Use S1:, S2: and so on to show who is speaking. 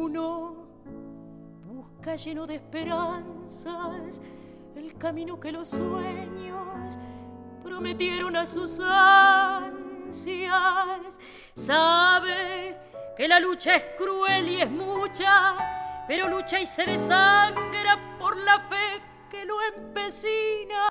S1: uno busca lleno de esperanzas el camino que los sueños prometieron a sus ansias. Sabe que la lucha es cruel y es mucha, pero lucha y se desangra por la fe que lo empecina.